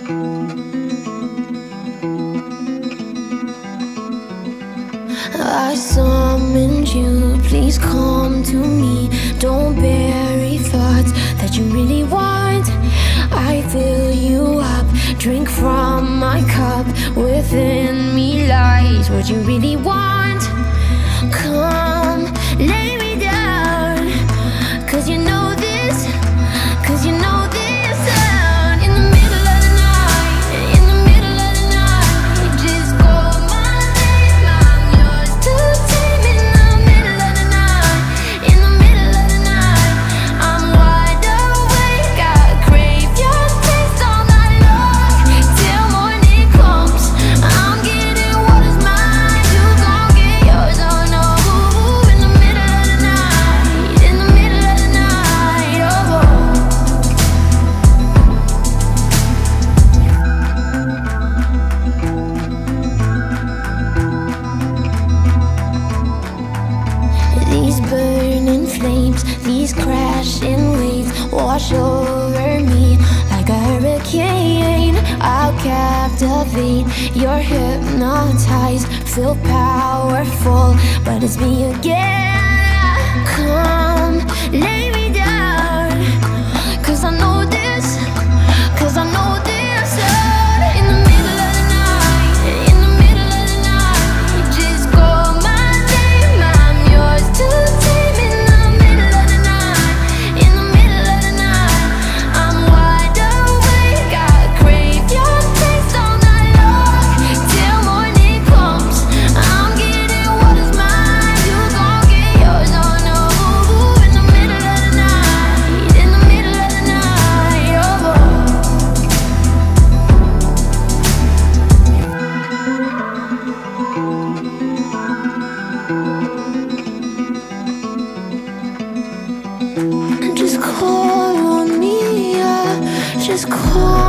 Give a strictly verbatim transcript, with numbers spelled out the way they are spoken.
I summoned you, please come to me. Don't bury thoughts that you really want. I fill you up, drink from my cup. Within me lies what you really want. Come, lay me down, cause you know this, cause you know this sound. In the middle of the night, in the middle of the night, just call my name, I'm yours to tame. In the middle of the night, in the middle of the night, I'm wide awake, I crave your taste all night long. Till morning comes, I'm getting what is mine, you gon' get yours, oh no. In the middle of the night, in the middle of the night, oh. These burning flames, these crashing waves wash over me like a hurricane. I'll captivate, you're hypnotized, feel powerful, but it's me again. Come, lay me down, cause I know this, cause I know this sound. In the middle of the night, in the middle of the night, just call my name, I'm yours to tame. In the middle of the night, in the middle of the night, I'm wide awake, I crave your taste all night long. Till morning comes, I'm getting what is mine, you gon' get yours, oh no. In the middle of the night, in the middle of the night, oh. Just call on me, yeah. Just call